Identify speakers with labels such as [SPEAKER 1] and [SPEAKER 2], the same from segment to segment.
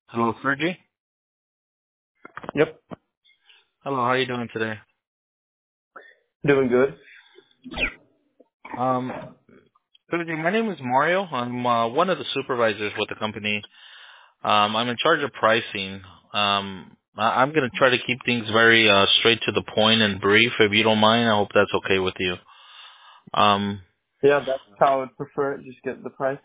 [SPEAKER 1] Hello, Sergey.
[SPEAKER 2] Yep.
[SPEAKER 1] Hello, how are you doing today?
[SPEAKER 2] Doing good.
[SPEAKER 1] Um, Sergey, my name is Mario. I'm one of the supervisors with the company. I'm in charge of pricing. I'm going to try to keep things very straight to the point and brief. If you don't mind, I hope that's okay with you. Um,
[SPEAKER 2] Yeah, that's how I would prefer it. Just get the price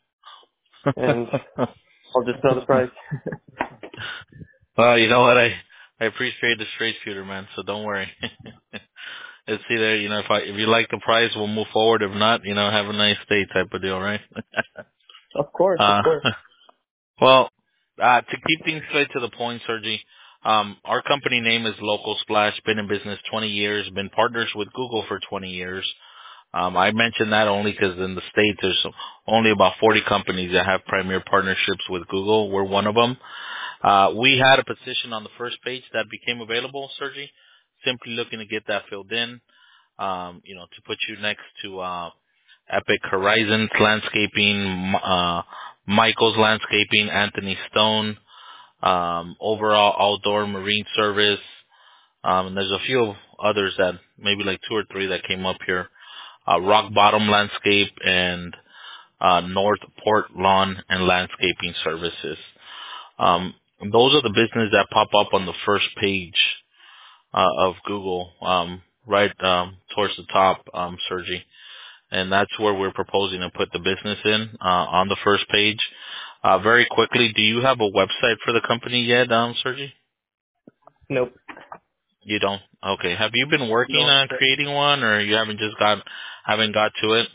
[SPEAKER 2] and I'll just know the price.
[SPEAKER 1] well, you know what? I appreciate the straight shooter, man. So don't worry. It's either if you like the price, we'll move forward. If not, have a nice day type of deal, right?
[SPEAKER 2] Of course, of
[SPEAKER 1] uh,
[SPEAKER 2] course.
[SPEAKER 1] Well, to keep things straight to the point, Sergi, our company name is Local Splash. Been in business 20 years. Been partners with Google for 20 years. I mentioned that only because in the States there's only about 40 companies that have premier partnerships with Google. We're one of them. We had a position on the first page that became available, Sergi. Simply looking to get that filled in. To put you next to Epic Horizons Landscaping, Michael's Landscaping, Anthony Stone, overall outdoor marine service, and there's a few others that maybe like two or three that came up here. Rock Bottom Landscape and North Port Lawn and Landscaping Services. Those are the business that pop up on the first page of Google, right towards the top, Sergi. And that's where we're proposing to put the business in on the first page. Very quickly, do you have a website for the company yet, Sergi?
[SPEAKER 2] Nope.
[SPEAKER 1] You don't. Okay. Have you been working
[SPEAKER 2] No.
[SPEAKER 1] on creating one, or you haven't got to it?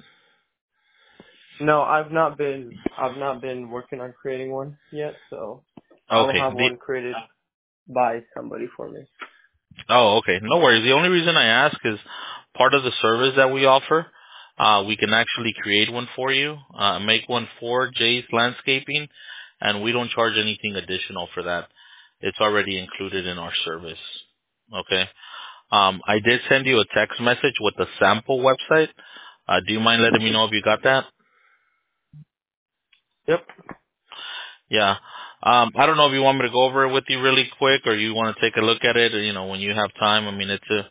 [SPEAKER 2] No, I've not been working on creating one yet, so I will
[SPEAKER 1] Okay.
[SPEAKER 2] have one created by somebody for me.
[SPEAKER 1] Okay. No worries. The only reason I ask is part of the service that we offer. We can actually create one for you, make one for Jay's Landscaping, and we don't charge anything additional for that. It's already included in our service. Okay. I did send you a text message with the sample website. Do you mind letting me know if you got that?
[SPEAKER 2] Yep.
[SPEAKER 1] Yeah. I don't know if you want me to go over it with you really quick or you want to take a look at it, when you have time. I mean,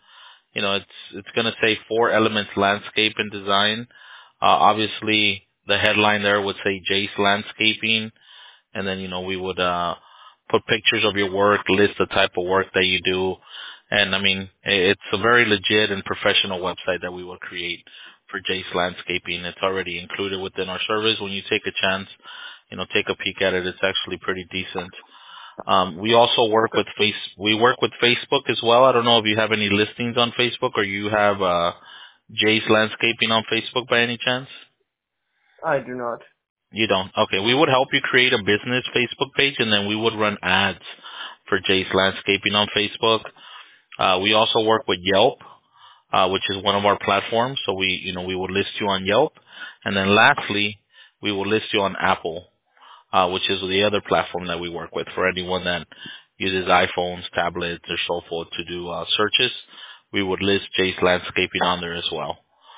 [SPEAKER 1] it's going to say 4 elements landscape and design. Obviously the headline there would say Jace Landscaping, and then we would put pictures of your work, list the type of work that you do, and I mean it's a very legit and professional website that we will create for Jace Landscaping. It's already included within our service. When you take a chance, take a peek at it. It's actually pretty decent. We also work
[SPEAKER 2] Okay.
[SPEAKER 1] with we work with Facebook as well. I don't know if you have any listings on Facebook or you have Jace Landscaping on Facebook by any chance.
[SPEAKER 2] I do not.
[SPEAKER 1] You don't. Okay, we would help you create a business Facebook page, and then we would run ads for Jace Landscaping on Facebook. We also work with Yelp, which is one of our platforms. So we would list you on Yelp, and then lastly, we will list you on Apple, which is the other platform that we work with for anyone that uses iPhones, tablets, or so forth to do searches. We would list Jace Landscaping on there as well.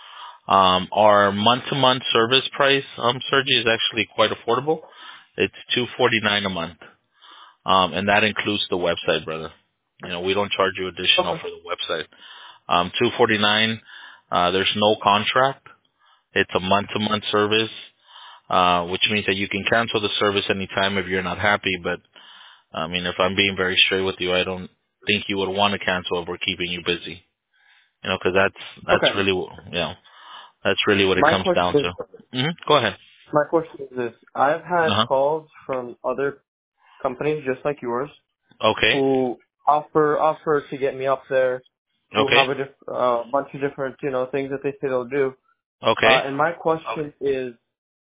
[SPEAKER 1] Our month-to-month service price, Sergi, is actually quite affordable. It's $249 a month, and that includes the website, brother. We don't charge you additional
[SPEAKER 2] Okay.
[SPEAKER 1] for the website. $249. There's no contract. It's a month-to-month service, which means that you can cancel the service anytime if you're not happy. But I mean, if I'm being very straight with you, I don't think you would want to cancel if we're keeping you busy. Because that's
[SPEAKER 2] Okay.
[SPEAKER 1] really that's really what it
[SPEAKER 2] My
[SPEAKER 1] comes down
[SPEAKER 2] question is
[SPEAKER 1] to. Go ahead.
[SPEAKER 2] my question is this. I've had
[SPEAKER 1] Uh-huh.
[SPEAKER 2] calls from other companies just like yours
[SPEAKER 1] Okay.
[SPEAKER 2] who offer to get me up there, who
[SPEAKER 1] Okay.
[SPEAKER 2] have a bunch of different things that they say they'll do.
[SPEAKER 1] Okay.
[SPEAKER 2] And my question is,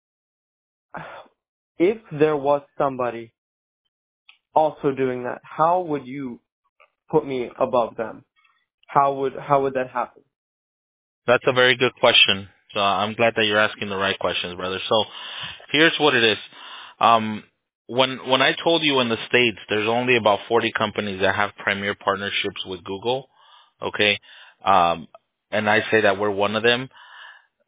[SPEAKER 2] if there was somebody also doing that, how would you put me above them? How would that happen?
[SPEAKER 1] That's a very good question. So I'm glad that you're asking the right questions, brother. So here's what it is. Um, when I told you in the States, there's only about 40 companies that have premier partnerships with Google. Okay. Um, and I say that we're one of them.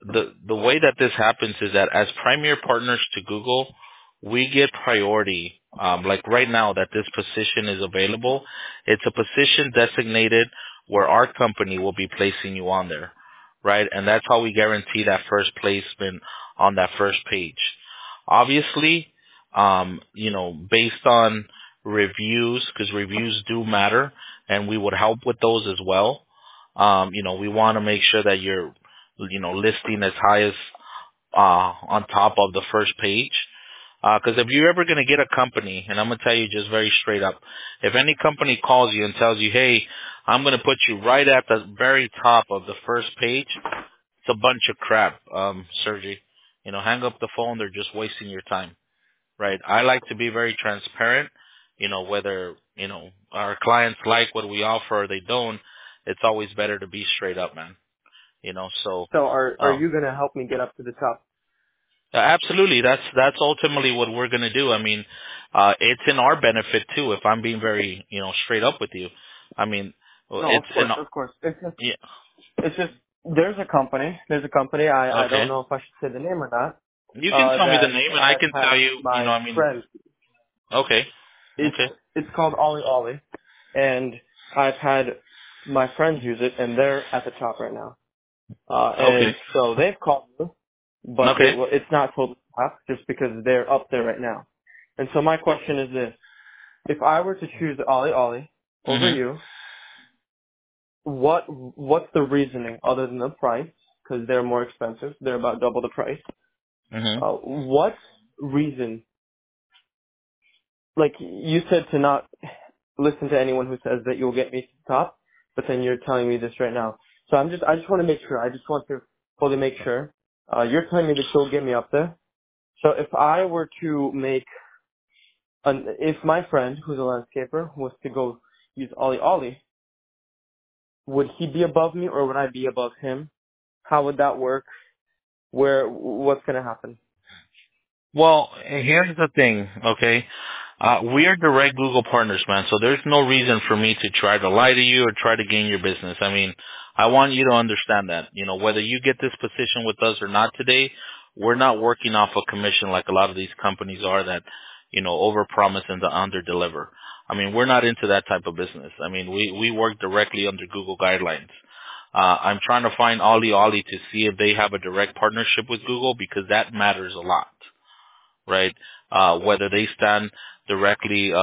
[SPEAKER 1] The way that this happens is that as premier partners to Google, we get priority like right now that this position is available, it's a position designated where our company will be placing you on there, right? And that's how we guarantee that first placement on that first page. Obviously, based on reviews, because reviews do matter, and we would help with those as well. We want to make sure that you're, listing as high as on top of the first page. Because if you're ever going to get a company, and I'm going to tell you just very straight up, if any company calls you and tells you, hey, I'm going to put you right at the very top of the first page, it's a bunch of crap, Sergey. Hang up the phone. They're just wasting your time, right? I like to be very transparent, whether, our clients like what we offer or they don't, it's always better to be straight up, man. So,
[SPEAKER 2] So are
[SPEAKER 1] um,
[SPEAKER 2] you going to help me get up to the top?
[SPEAKER 1] Absolutely. That's ultimately what we're going to do. I mean, it's in our benefit too. If I'm being very, straight up with you, I mean,
[SPEAKER 2] No,
[SPEAKER 1] it's in.
[SPEAKER 2] of course.
[SPEAKER 1] Yeah.
[SPEAKER 2] It's just there's a company. There's a company. I don't
[SPEAKER 1] Okay.
[SPEAKER 2] know if I should say the name or not.
[SPEAKER 1] You can tell me the
[SPEAKER 2] That
[SPEAKER 1] name, and I
[SPEAKER 2] I've
[SPEAKER 1] can
[SPEAKER 2] had
[SPEAKER 1] tell you.
[SPEAKER 2] my
[SPEAKER 1] I mean.
[SPEAKER 2] friend.
[SPEAKER 1] Okay.
[SPEAKER 2] It's
[SPEAKER 1] Okay.
[SPEAKER 2] it's called Ollie Ollie, and I've had my friends use it, and they're at the top right now. And
[SPEAKER 1] Okay.
[SPEAKER 2] so they've called me, but
[SPEAKER 1] Okay.
[SPEAKER 2] it's not totally top just because they're up there right now. And so my question is this: if I were to choose Ollie Ollie over
[SPEAKER 1] Mhm.
[SPEAKER 2] you, what's the reasoning other than the price? Because they're more expensive. They're about double the price.
[SPEAKER 1] Mhm.
[SPEAKER 2] What reason? Like you said to not listen to anyone who says that you'll get me to the top, but then you're telling me this right now. So I just want to make sure. I just want to fully make sure. You're telling me that you'll get me up there. So if I were to make if my friend who's a landscaper was to go use Ollie Ollie, would he be above me or would I be above him? How would that work? What's gonna happen?
[SPEAKER 1] Well, here's the thing, okay? We are direct Google partners, man, so there's no reason for me to try to lie to you or try to gain your business. I mean, I want you to understand that, whether you get this position with us or not today, we're not working off a commission like a lot of these companies are that, overpromise and underdeliver. I mean, we're not into that type of business. I mean, we work directly under Google guidelines. I'm trying to find Ollie Ollie to see if they have a direct partnership with Google because that matters a lot, right? Whether they stand directly,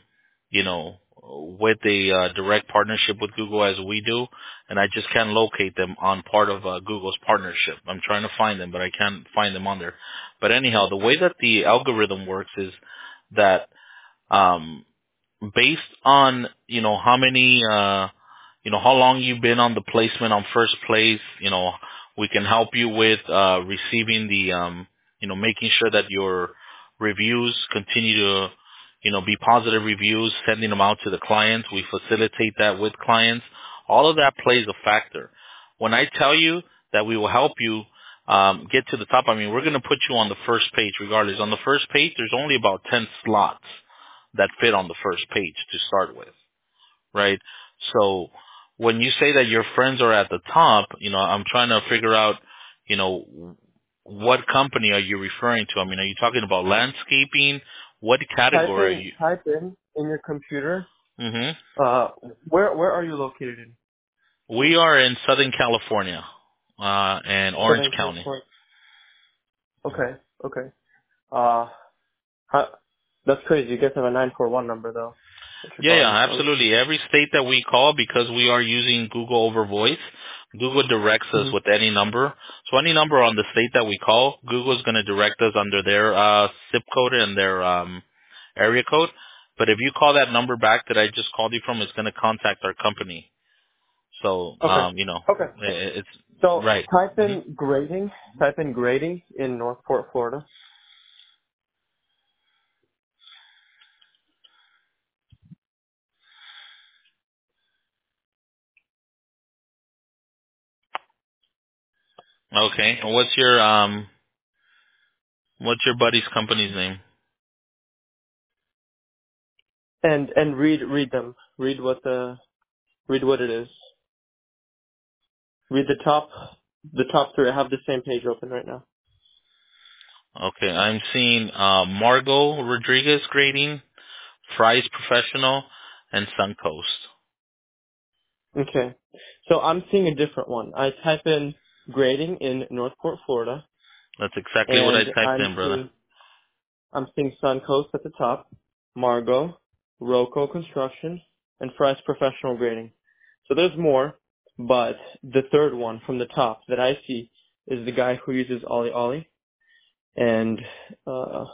[SPEAKER 1] with a direct partnership with Google as we do, and I just can't locate them on part of Google's partnership. I'm trying to find them, but I can't find them on there. But anyhow, the way that the algorithm works is that um, based on how many how long you've been on the placement on first place, we can help you with receiving the making sure that your reviews continue to be positive reviews, sending them out to the clients. We facilitate that with clients. All of that plays a factor. When I tell you that we will help you get to the top, I mean, we're going to put you on the first page regardless. On the first page, there's only about 10 slots that fit on the first page to start with, right? So when you say that your friends are at the top, I'm trying to figure out, you know, what company are you referring to? I mean, are you talking about landscaping? What category are you?
[SPEAKER 2] Type in your computer.
[SPEAKER 1] Hmm.
[SPEAKER 2] Uh, where are you located in?
[SPEAKER 1] We are in Southern California, and Orange
[SPEAKER 2] Southern
[SPEAKER 1] County.
[SPEAKER 2] California. Okay, okay. Uh, how, that's crazy. You guys have a 941 number though that you're
[SPEAKER 1] Yeah,
[SPEAKER 2] calling
[SPEAKER 1] yeah,
[SPEAKER 2] me from.
[SPEAKER 1] absolutely. Every state that we call, because we are using Google over voice, Google directs us
[SPEAKER 2] Hmm.
[SPEAKER 1] with any number. So any number on the state that we call, Google is going to direct us under their zip code and their area code. But if you call that number back that I just called you from, it's going to contact our company. So,
[SPEAKER 2] Okay, okay.
[SPEAKER 1] it's
[SPEAKER 2] So
[SPEAKER 1] right.
[SPEAKER 2] type
[SPEAKER 1] Hmm.
[SPEAKER 2] in grading. Type in grading in Northport, Florida.
[SPEAKER 1] Okay. And what's your buddy's company's name?
[SPEAKER 2] And read them. Read what it is. Read the top three. I have the same page open right now.
[SPEAKER 1] Okay, I'm seeing Margot Rodriguez grading. Fry's Professional, and Suncoast.
[SPEAKER 2] Okay. So I'm seeing a different one. I type in grading in Northport, Florida,
[SPEAKER 1] That's exactly what I
[SPEAKER 2] and
[SPEAKER 1] typed in, brother.
[SPEAKER 2] I'm seeing Suncoast at the top, Margot, Roco Construction, and Fry's Professional Grading. So there's more, but the third one from the top that I see is the guy who uses Ollie Ollie, and uh,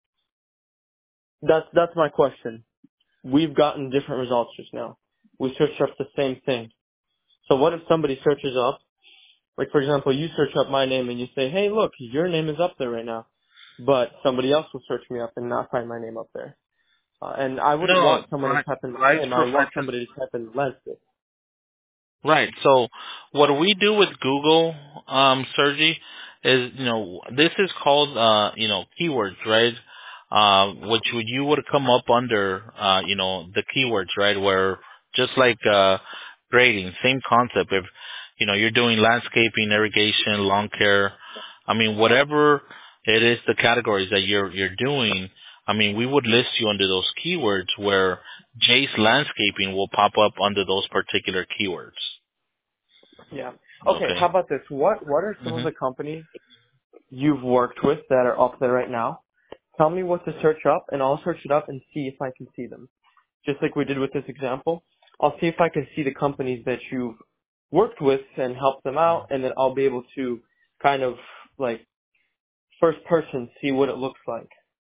[SPEAKER 2] that's my question. We've gotten different results just now. We searched up the same thing. So what if somebody searches up, like for example, you search up my name and you say, hey, look, your name is up there right now, but somebody else will search me up and not find my name up there. And I wouldn't
[SPEAKER 1] No,
[SPEAKER 2] want someone to type in my
[SPEAKER 1] Fry's
[SPEAKER 2] name. I would want
[SPEAKER 1] Professional.
[SPEAKER 2] somebody to type in Leslie.
[SPEAKER 1] Right. So what we do with Google, Sergi, is this is called keywords, right? Which would you would come up under the keywords, right? Where just like grading, same concept. If you're doing landscaping, irrigation, lawn care, I mean whatever it is, the categories that you're doing. I mean, we would list you under those keywords where Jace Landscaping will pop up under those particular keywords.
[SPEAKER 2] Yeah. Okay,
[SPEAKER 1] Okay.
[SPEAKER 2] how about this? What are some of
[SPEAKER 1] hmm
[SPEAKER 2] the companies you've worked with that are up there right now? Tell me what to search up, and I'll search it up and see if I can see them. Just like we did with this example, I'll see if I can see the companies that you've worked with and helped them out, and then I'll be able to kind of like first person see what it looks like.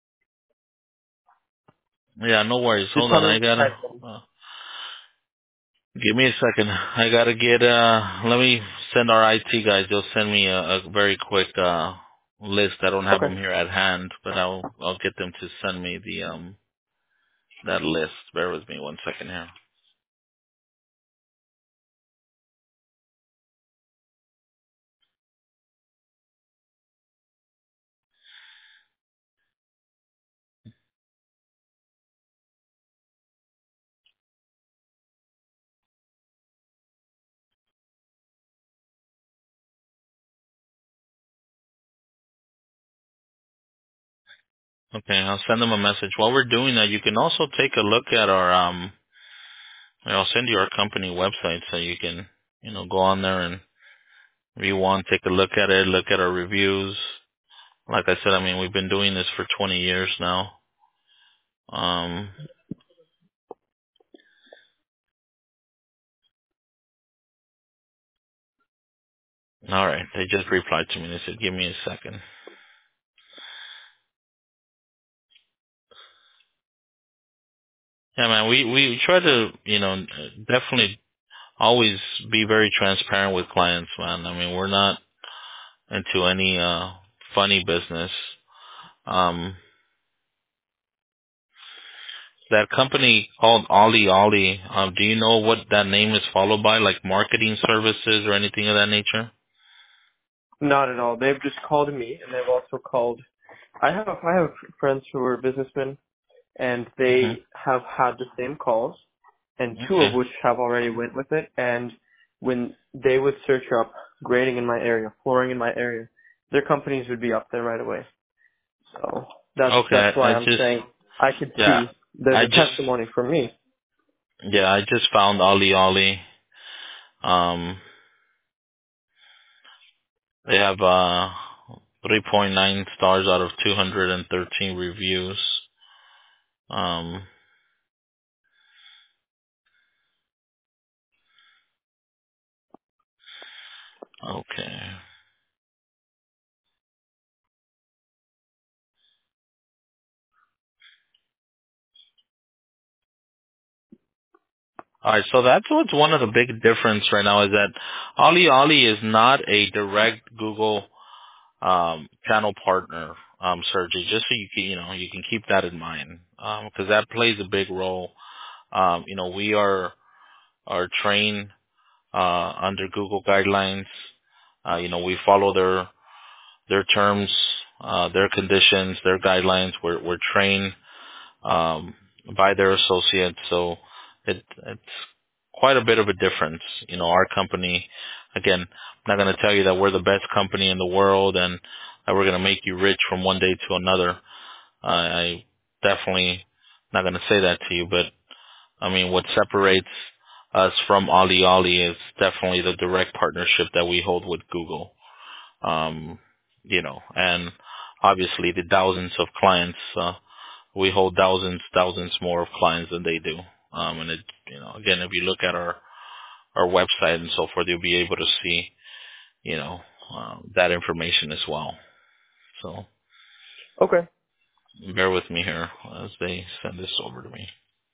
[SPEAKER 1] Yeah, no worries.
[SPEAKER 2] Just
[SPEAKER 1] Hold
[SPEAKER 2] tell
[SPEAKER 1] on.
[SPEAKER 2] me
[SPEAKER 1] I
[SPEAKER 2] what to
[SPEAKER 1] gotta,
[SPEAKER 2] type in.
[SPEAKER 1] give me a second. I gotta get, let me send our IT guys. They'll send me a very quick, list. I don't have
[SPEAKER 2] Okay.
[SPEAKER 1] them here at hand, but I'll get them to send me that list. Bear with me one second here. Okay, I'll send them a message. While we're doing that, you can also take a look at our, I'll send you our company website so you can, go on there and view one, take a look at it, look at our reviews. Like I said, I mean, we've been doing this for 20 years now. Um, all right. They just replied to me. They said, give me a second. Yeah, man, we try to, definitely always be very transparent with clients, man. I mean, we're not into any, funny business. Um, that company called Ollie Ollie, do you know what that name is followed by, like marketing services or anything of that nature?
[SPEAKER 2] Not at all. They've just called me, and they've also called. I have friends who are businessmen, and
[SPEAKER 1] hmm
[SPEAKER 2] they have had the same calls, and two of
[SPEAKER 1] Okay.
[SPEAKER 2] which have already went with it. And when they would search up grading in my area, flooring in my area, their companies would be up there right away. So that's
[SPEAKER 1] Okay.
[SPEAKER 2] why I'm saying I could
[SPEAKER 1] Yeah,
[SPEAKER 2] see there's
[SPEAKER 1] I
[SPEAKER 2] a
[SPEAKER 1] just,
[SPEAKER 2] testimony from me.
[SPEAKER 1] yeah, I just found Ollie Ollie. Um, They have 3.9 stars out of 213 reviews. Um, okay. All right, so that's what's one of the big difference right now is that Ollie Ollie is not a direct Google channel partner, Sergey. Just so you can keep that in mind, because that plays a big role. We are trained under Google guidelines. We follow their terms, their conditions, their guidelines. We're trained by their associates, so it's quite a bit of a difference. Our company, again, I'm not going to tell you that we're the best company in the world and that we're going to make you rich from one day to another. I definitely Not gonna say that to you, but I mean, what separates us from Ali is definitely the direct partnership that we hold with Google. Um, and obviously the thousands of clients. We hold thousands more of clients than they do. And it, again, if you look at our website and so forth, you'll be able to see, you know, that information as well. So
[SPEAKER 2] Okay.
[SPEAKER 1] bear with me here as they send this over to me.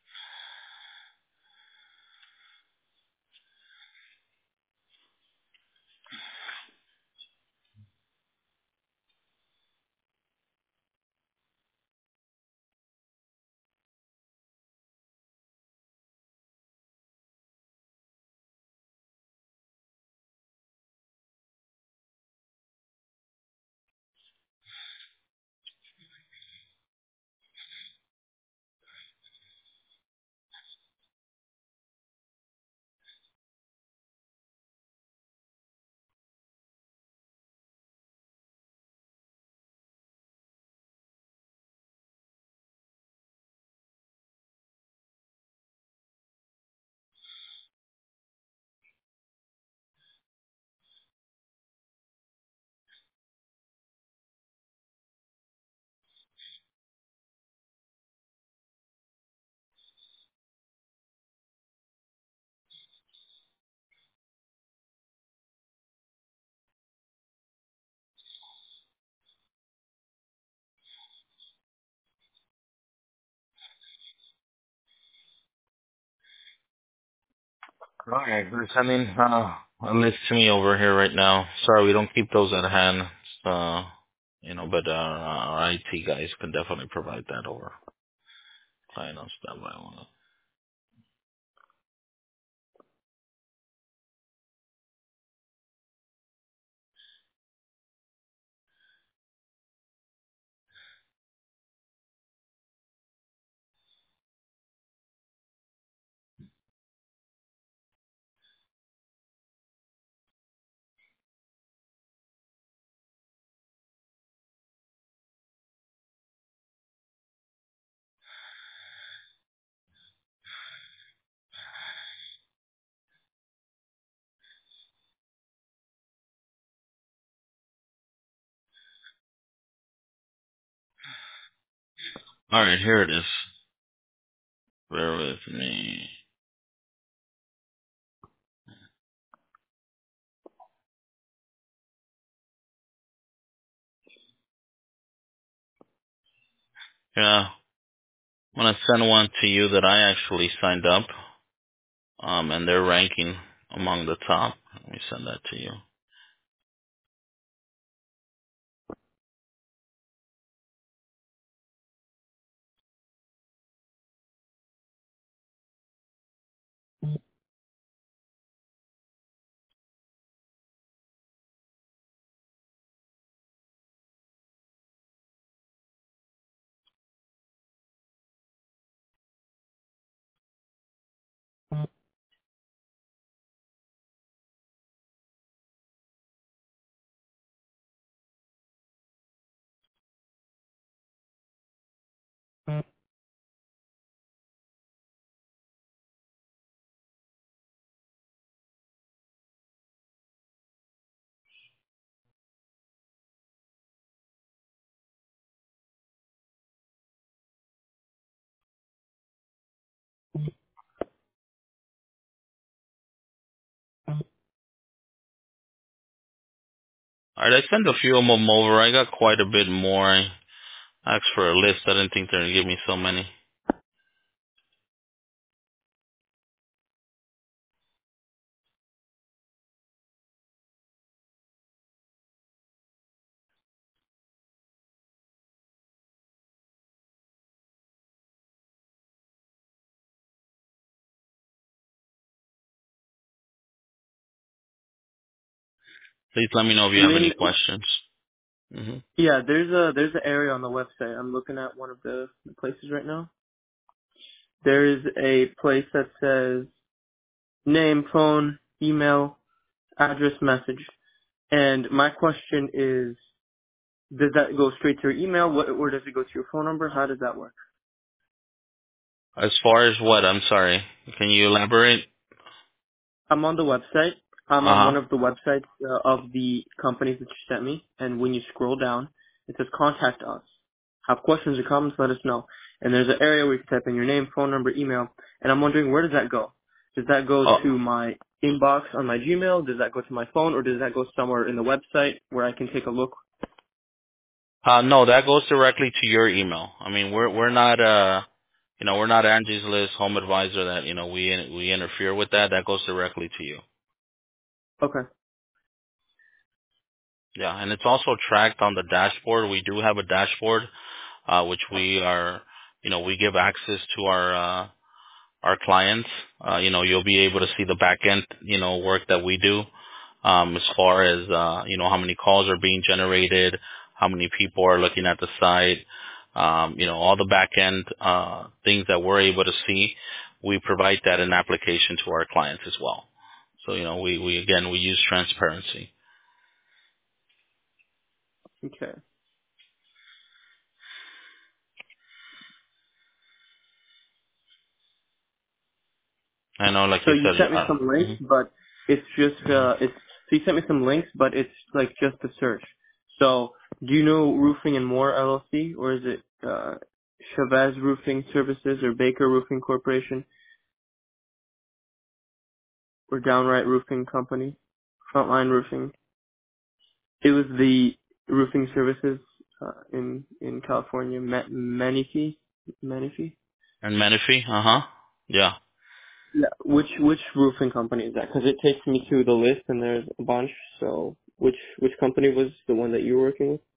[SPEAKER 1] All right, they're sending a list to me over here right now. Sorry, we don't keep those at hand. Uh, but our IT guys can definitely provide that over. Client on standby. All right, here it is. Bear with me. Yeah, I'm gonna send one to you that I actually signed up, and they're ranking among the top. Let me send that to you. All right, I sent a few of them over. I got quite a bit more. I asked for a list. I didn't think they're gonna give me so many. Please let me know if you
[SPEAKER 2] You
[SPEAKER 1] have any
[SPEAKER 2] mean,
[SPEAKER 1] questions. Hmm.
[SPEAKER 2] yeah, there's an area on the website. I'm looking at one of the places right now. There is a place that says name, phone, email, address, message. And my question is, does that go straight to your email, or does it go to your phone number? How does that work?
[SPEAKER 1] As far as what? I'm sorry. Can you elaborate?
[SPEAKER 2] I'm on the website. I'm on
[SPEAKER 1] Uh
[SPEAKER 2] one of the websites of the companies that you sent me, and when you scroll down, it says contact us. Have questions or comments, let us know. And there's an area where you can type in your name, phone number, email, and I'm wondering, where does that go? Does that go
[SPEAKER 1] huh.
[SPEAKER 2] to my inbox on my Gmail? Does that go to my phone, or does that go somewhere in the website where I can take a look?
[SPEAKER 1] No, that goes directly to your email. I mean, we're not we're not Angie's List Home Advisor that we interfere with that. That goes directly to you.
[SPEAKER 2] Okay.
[SPEAKER 1] Yeah, and it's also tracked on the dashboard. We do have a dashboard, which we give access to our clients. You'll be able to see the back end, work that we do, as far as, how many calls are being generated, how many people are looking at the site, all the back end, things that we're able to see. We provide that in application to our clients as well. So, we use transparency.
[SPEAKER 2] Okay.
[SPEAKER 1] I know, like
[SPEAKER 2] So
[SPEAKER 1] you
[SPEAKER 2] you
[SPEAKER 1] said,
[SPEAKER 2] sent me some links,
[SPEAKER 1] mhm.
[SPEAKER 2] but it's just so you sent me some links, but it's like just a search. So do you know Roofing and More LLC, or is it Chavez Roofing Services or Baker Roofing Corporation or Downright Roofing Company, Frontline Roofing? It was the roofing services in California, Menifee.
[SPEAKER 1] And Menifee, uh-huh. Yeah.
[SPEAKER 2] Yeah. Which roofing company is that? Because it takes me to the list and there's a bunch. So which company was the one that you were working with?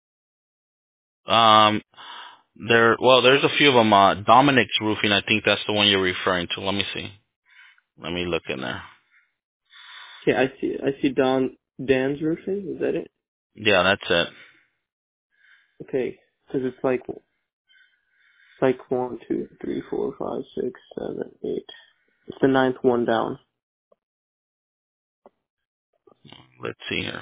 [SPEAKER 1] Um, there's a few of them. Dominic's Roofing, I think that's the one you're referring to. Let me see. Let me look in there.
[SPEAKER 2] Okay, I see Dan's roofing. Is that it?
[SPEAKER 1] Yeah, that's it.
[SPEAKER 2] Okay, because it's like 1, 2, 3, 4, 5, 6, 7, 8. It's the ninth one down.
[SPEAKER 1] Let's see here.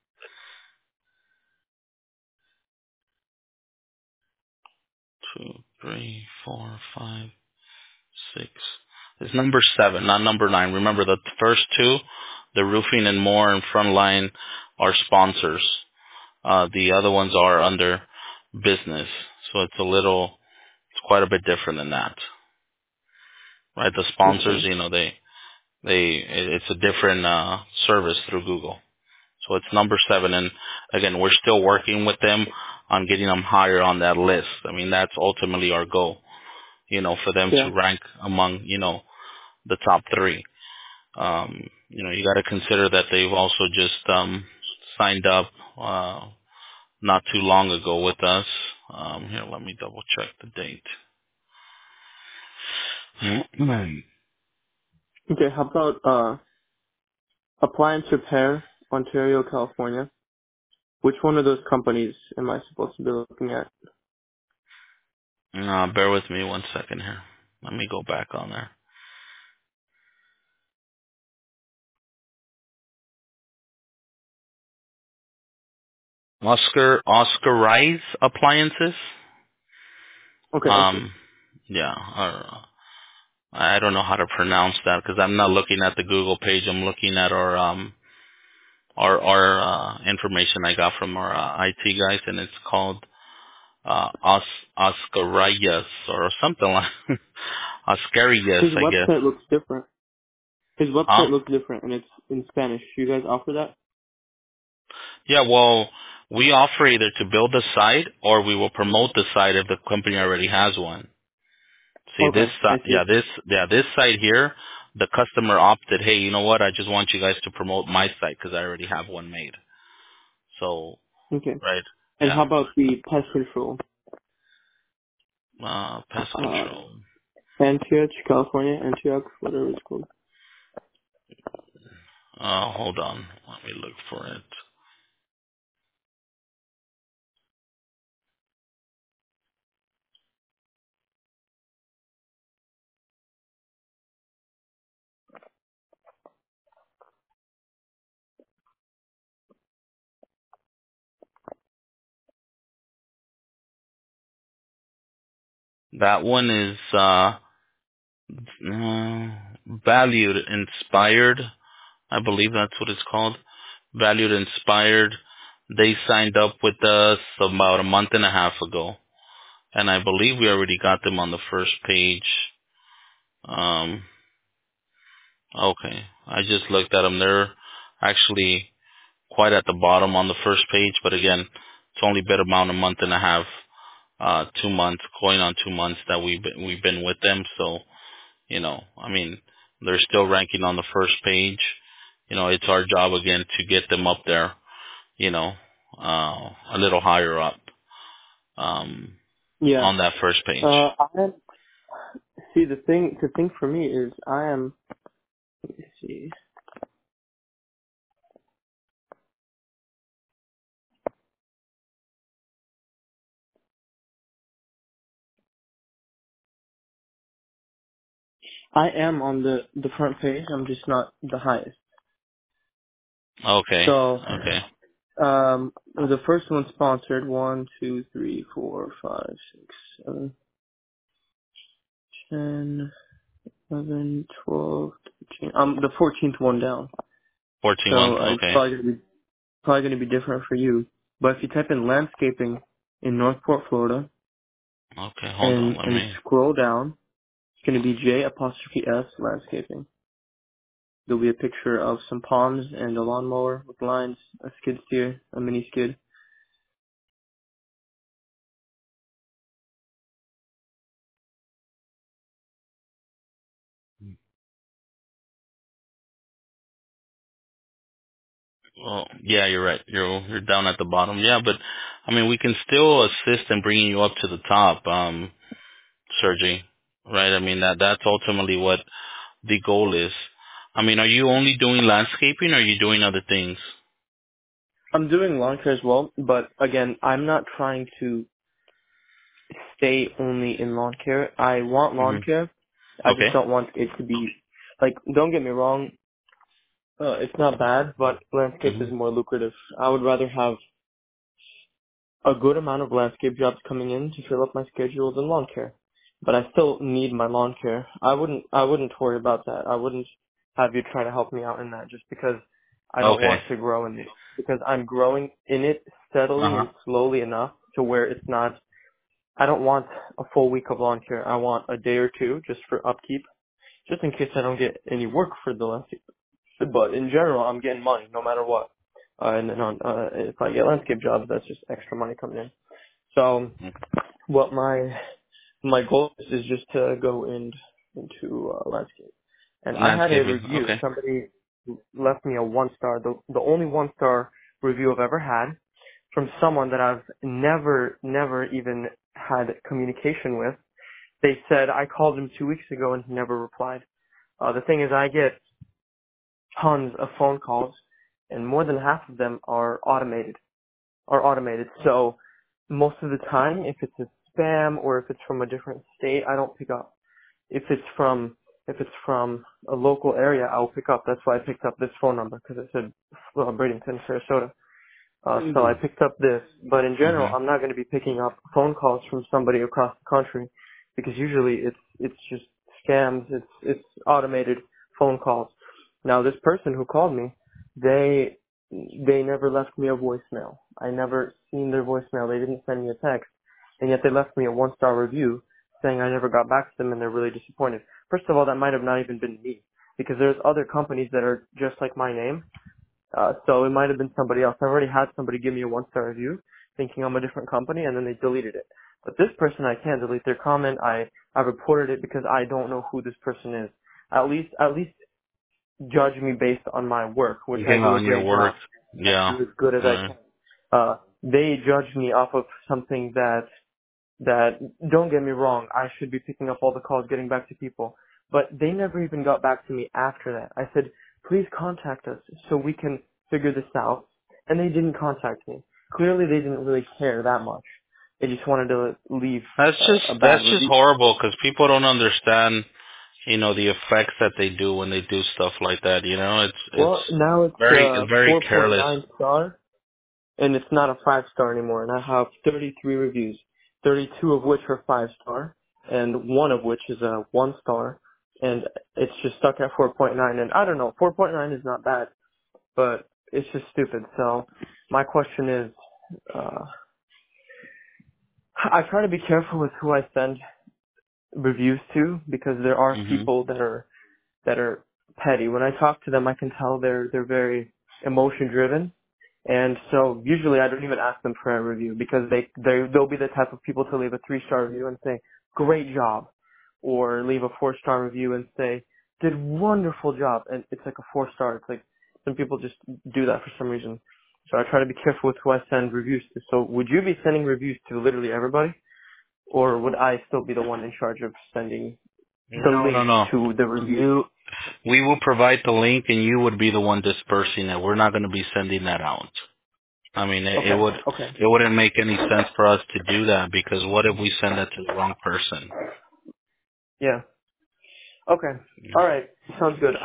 [SPEAKER 1] 2, 3, 4, 5, 6. It's number 7, not number 9. Remember, the first two, the Roofing and More and Frontline, are sponsors. The other ones are under business. So it's quite a bit different than that. Right? The sponsors,
[SPEAKER 2] Okay.
[SPEAKER 1] it's a different service through Google. So it's number 7, and again, we're still working with them on getting them higher on that list. I mean, that's ultimately our goal, for them
[SPEAKER 2] Yeah.
[SPEAKER 1] to rank among, the top 3. You got to consider that they've also just signed up not too long ago with us. Here, let me double check the date.
[SPEAKER 2] Okay. How about Appliance Repair, Ontario, California? Which one of those companies am I supposed to be looking at?
[SPEAKER 1] Bear with me one second here. Let me go back on there. Oscar Rise Appliances.
[SPEAKER 2] Okay. I see.
[SPEAKER 1] Um, yeah, I don't know how to pronounce that because I'm not looking at the Google page. I'm looking at our information I got from our IT guys, and it's called Oscarias or something like Oscarias,
[SPEAKER 2] His
[SPEAKER 1] I guess.
[SPEAKER 2] website looks different. His
[SPEAKER 1] Huh?
[SPEAKER 2] website looks different, and it's in Spanish. You guys offer that?
[SPEAKER 1] Yeah. Well, we offer either to build a site or we will promote the site if the company already has one. See this
[SPEAKER 2] Okay, I
[SPEAKER 1] site,
[SPEAKER 2] see.
[SPEAKER 1] this site here, the customer opted, hey, you know what? I just want you guys to promote my site because I already have one made. So,
[SPEAKER 2] Okay.
[SPEAKER 1] right,
[SPEAKER 2] And
[SPEAKER 1] yeah,
[SPEAKER 2] how about the pest control?
[SPEAKER 1] pest control.
[SPEAKER 2] Antioch, California, Antioch, whatever it's called.
[SPEAKER 1] Hold on, let me look for it. That one is Valued Inspired. I believe that's what it's called. Valued Inspired. They signed up with us about a month and a half ago, and I believe we already got them on the first page. Um, okay, I just looked at them. They're actually quite at the bottom on the first page, but again, it's only been about a month and a half, 2 months, going on 2 months that we've been with them. So, I mean, they're still ranking on the first page. It's our job again to get them up there, you know, a little higher up,
[SPEAKER 2] Yeah.
[SPEAKER 1] on that first page.
[SPEAKER 2] I see the thing for me is I am. Let me see. I am on the front page. I'm just not the highest.
[SPEAKER 1] Okay.
[SPEAKER 2] So,
[SPEAKER 1] Okay.
[SPEAKER 2] the first one sponsored 1, 2, 3, 4, 5, 6, 7, 10, 11, 12, 13. I'm the 14th one down.
[SPEAKER 1] 14
[SPEAKER 2] So
[SPEAKER 1] months.
[SPEAKER 2] it's
[SPEAKER 1] Okay.
[SPEAKER 2] probably gonna be different for you. But if you type in landscaping in Northport, Florida,
[SPEAKER 1] Okay. Hold on.
[SPEAKER 2] and
[SPEAKER 1] Let
[SPEAKER 2] and
[SPEAKER 1] me.
[SPEAKER 2] scroll down, it's gonna be J apostrophe S landscaping. There'll be a picture of some palms and a lawnmower with lines, a skid steer, a mini skid.
[SPEAKER 1] Well, yeah, you're right. You're down at the bottom. Yeah, but I mean, we can still assist in bringing you up to the top, Sergey. Right? I mean, that's ultimately what the goal is. I mean, are you only doing landscaping, or are you doing other things?
[SPEAKER 2] I'm doing lawn care as well, but again, I'm not trying to stay only in lawn care. I want lawn
[SPEAKER 1] Hmm.
[SPEAKER 2] care. I just
[SPEAKER 1] Okay.
[SPEAKER 2] don't want it to be like. Don't get me wrong. It's not bad, but landscape
[SPEAKER 1] Hmm.
[SPEAKER 2] is more lucrative. I would rather have a good amount of landscape jobs coming in to fill up my schedule than lawn care. But I still need my lawn care. I wouldn't worry about that. I wouldn't have you try to help me out in that just because I don't
[SPEAKER 1] Okay.
[SPEAKER 2] want to grow in it. Because I'm growing in it
[SPEAKER 1] Uh
[SPEAKER 2] steadily
[SPEAKER 1] huh.
[SPEAKER 2] and slowly enough to where it's not, I don't want a full week of lawn care. I want a day or two just for upkeep, just in case I don't get any work for the landscape. But in general, I'm getting money no matter what. And then if I get landscape jobs, that's just extra money coming in. So what my goal is just to go into landscape. And I had a
[SPEAKER 1] Landscaping.
[SPEAKER 2] review.
[SPEAKER 1] Okay.
[SPEAKER 2] Somebody left me a 1 star, the only 1 star review I've ever had from someone that I've never even had communication with. They said I called him 2 weeks ago and he never replied. The thing is, I get tons of phone calls, and more than half of them are automated. So most of the time, if it's a spam or if it's from a different state, I don't pick up. If it's from a local area, I'll pick up. That's why I picked up this phone number because it said Bradenton, Sarasota. So I picked up this, but in general,
[SPEAKER 1] Hmm.
[SPEAKER 2] I'm not going to be picking up phone calls from somebody across the country because usually it's just scams. It's automated phone calls. Now this person who called me, they never left me a voicemail. I never seen their voicemail. They didn't send me a text, and yet they left me a 1 star review saying I never got back to them and they're really disappointed. First of all, that might have not even been me because there's other companies that are just like my name, so it might have been somebody else. I've already had somebody give me a 1 star review thinking I'm a different company and then they deleted it. But this person, I can't delete their comment. I reported it because I don't know who this person is. At least judge me based on my work, which I
[SPEAKER 1] Yeah,
[SPEAKER 2] do a
[SPEAKER 1] on your
[SPEAKER 2] great
[SPEAKER 1] work.
[SPEAKER 2] job. I
[SPEAKER 1] Yeah.
[SPEAKER 2] do as good as I
[SPEAKER 1] Right.
[SPEAKER 2] can. They judge me off of something that, don't get me wrong, I should be picking up all the calls, getting back to people. But they never even got back to me after that. I said, please contact us so we can figure this out. And they didn't contact me. Clearly they didn't really care that much. They just wanted to leave
[SPEAKER 1] That's just
[SPEAKER 2] a bad
[SPEAKER 1] that's just
[SPEAKER 2] review.
[SPEAKER 1] horrible because people don't understand, the effects that they do when they do stuff like that. It's
[SPEAKER 2] Well, now it's
[SPEAKER 1] very careless.
[SPEAKER 2] 4.9 star, and it's not a 5 star anymore. And I have 33 reviews, 32 of which are 5 star, and one of which is a 1 star. and it's just stuck at 4.9. And I don't know, 4.9 is not bad, but it's just stupid. So my question is, I try to be careful with who I send reviews to because there are
[SPEAKER 1] Mhm.
[SPEAKER 2] people that are petty. When I talk to them, I can tell they're very emotion driven. And so usually I don't even ask them for a review because they'll be the type of people to leave a 3-star review and say, great job. Or leave a 4-star review and say, did wonderful job. And it's like a 4-star. It's like some people just do that for some reason. So I try to be careful with who I send reviews to. So would you be sending reviews to literally everybody? Or would I still be the one in charge of sending the
[SPEAKER 1] No, no,
[SPEAKER 2] link
[SPEAKER 1] no.
[SPEAKER 2] to the review?
[SPEAKER 1] We will provide the link, and you would be the one dispersing it. We're not going to be sending that out. I mean,
[SPEAKER 2] Okay, okay.
[SPEAKER 1] it wouldn't make any sense for us to do that because what if we send that to the wrong person?
[SPEAKER 2] Yeah. Okay. All right. Sounds good.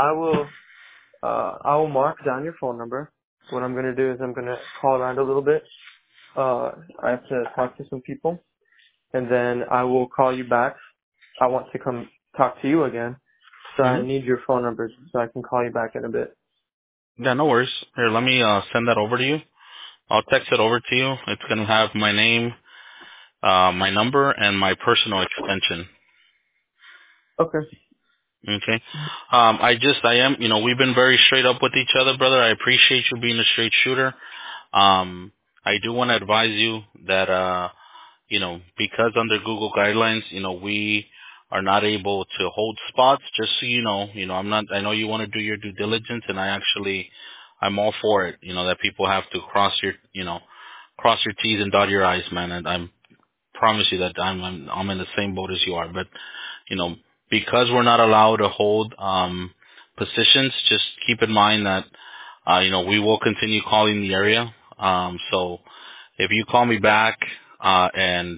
[SPEAKER 2] I will mark down your phone number. What I'm gonna do is I'm gonna call around a little bit. I have to talk to some people, and then I will call you back. I want to come talk to you again, so I
[SPEAKER 1] Mm-hmm.
[SPEAKER 2] need your phone number so I can call you back in a bit.
[SPEAKER 1] Yeah, no worries. Here, let me send that over to you. I'll text it over to you. It's going to have my name, my number, and my personal extension.
[SPEAKER 2] Okay.
[SPEAKER 1] Okay. I am, we've been very straight up with each other, brother. I appreciate you being a straight shooter. I do want to advise you that, because under Google guidelines, we are not able to hold spots. Just so I know you want to do your due diligence, and I'm all for it. That people have to cross your T's and dot your I's, man. And I promise you that I'm in the same boat as you are. But you know, because we're not allowed to hold positions, just keep in mind that we will continue calling the area. So if you call me back and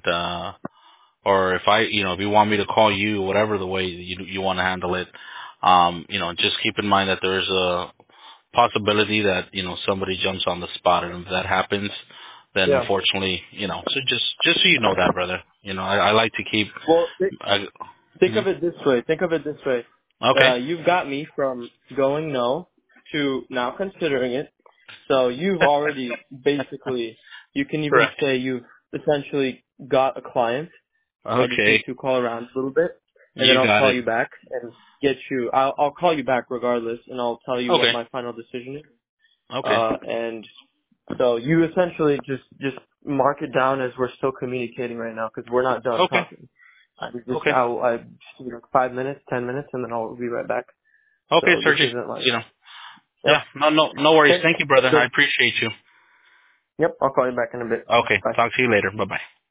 [SPEAKER 1] or if you want me to call you, whatever the way you want to handle it, just keep in mind that there's a possibility that somebody jumps on the spot, and if that happens, then
[SPEAKER 2] Yeah.
[SPEAKER 1] unfortunately, so just so you know that, brother, I like to keep.
[SPEAKER 2] Well, think
[SPEAKER 1] Mhm.
[SPEAKER 2] of it this way. Think of it this way.
[SPEAKER 1] Okay.
[SPEAKER 2] You've got me from going no to now considering it. So you've already basically, you can even
[SPEAKER 1] Correct.
[SPEAKER 2] say you've essentially got a client. I just need
[SPEAKER 1] Okay.
[SPEAKER 2] to call around a little bit, and then
[SPEAKER 1] You
[SPEAKER 2] I'll
[SPEAKER 1] got
[SPEAKER 2] call
[SPEAKER 1] it.
[SPEAKER 2] you back and get you. I'll call you back regardless, and I'll tell you what
[SPEAKER 1] Okay.
[SPEAKER 2] my final decision is.
[SPEAKER 1] Okay.
[SPEAKER 2] And so you essentially just mark it down as we're still communicating right now because we're not done
[SPEAKER 1] Okay.
[SPEAKER 2] talking.
[SPEAKER 1] Okay.
[SPEAKER 2] I just need like 5 minutes, 10 minutes, and then I'll be right back.
[SPEAKER 1] Okay,
[SPEAKER 2] So this
[SPEAKER 1] Sergi.
[SPEAKER 2] isn't like,
[SPEAKER 1] Yeah.
[SPEAKER 2] yep.
[SPEAKER 1] No worries.
[SPEAKER 2] Okay.
[SPEAKER 1] Thank you, brother. I
[SPEAKER 2] Good.
[SPEAKER 1] appreciate you.
[SPEAKER 2] Yep. I'll call you back in a bit.
[SPEAKER 1] Okay.
[SPEAKER 2] Bye.
[SPEAKER 1] Talk to you later. Bye bye.